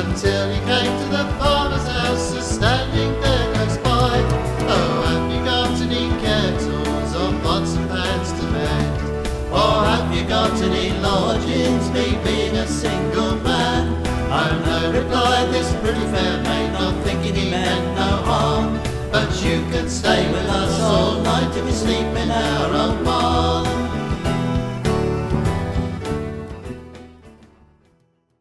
until he came to the farmer's house, standing there close by. Oh, have you got any kettles or pots and pans to mend? Or have you got any lodgings, me being a single man? Oh no, replied this pretty fair maid, not thinking he meant no harm, but you can stay with us all night if you sleep in our own barn.